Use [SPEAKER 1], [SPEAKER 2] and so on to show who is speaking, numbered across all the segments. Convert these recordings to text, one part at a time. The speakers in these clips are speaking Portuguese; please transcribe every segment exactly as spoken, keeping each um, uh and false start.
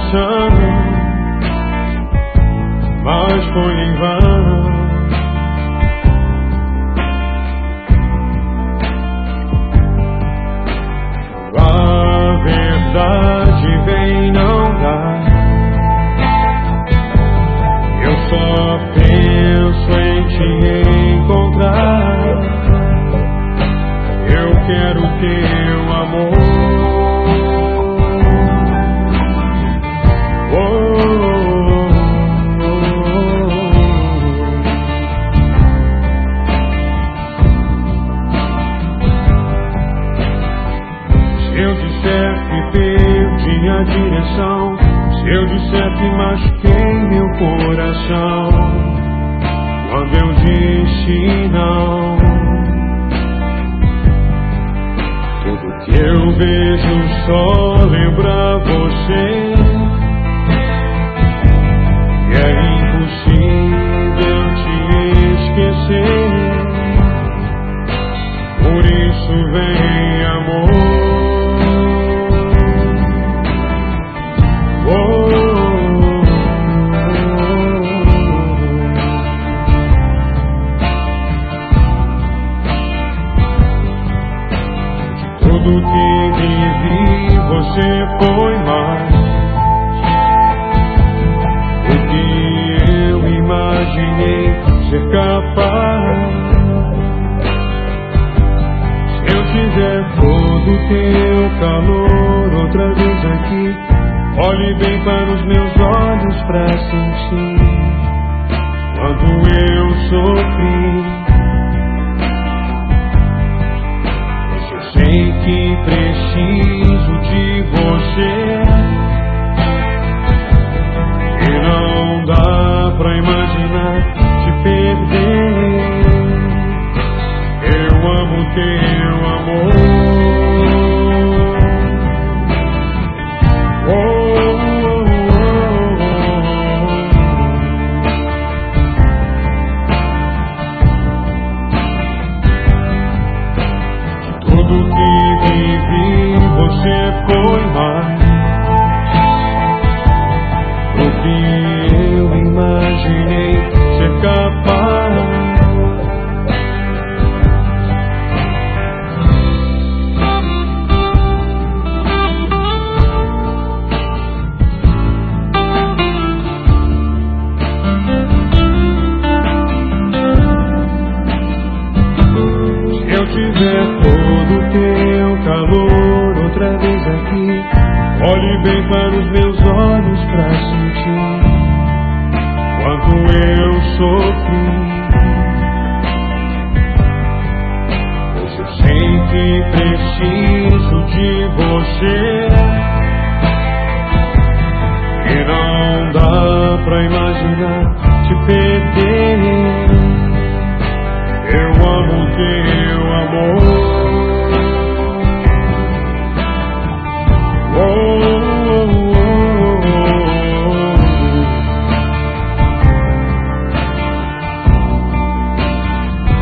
[SPEAKER 1] coração, mas foi em vão. A verdade vem não dá. Eu só penso em te encontrar. Eu quero teu amor. A direção, se eu disser que machuquei meu coração, quando eu disse não, tudo que eu vejo só lembra você, e é impossível te esquecer. Por isso vem amor. Tudo que vivi, você foi mais do que eu imaginei ser capaz. Se eu tiver todo o teu calor outra vez aqui, olhe bem para os meus olhos pra sentir quanto eu sofri. Sei que preciso de você, e não dá pra imaginar te perder. Eu amo teu amor. Você foi mais do que eu imaginei ser capaz. Se eu tiver todo o teu calor outra vez aqui, olhe bem para os meus olhos pra sentir quanto eu sofri. Pois eu sei que preciso de você, e não dá pra imaginar te perder. Eu amo teu amor.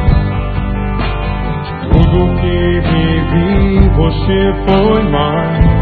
[SPEAKER 1] Tudo que vivi, você foi mais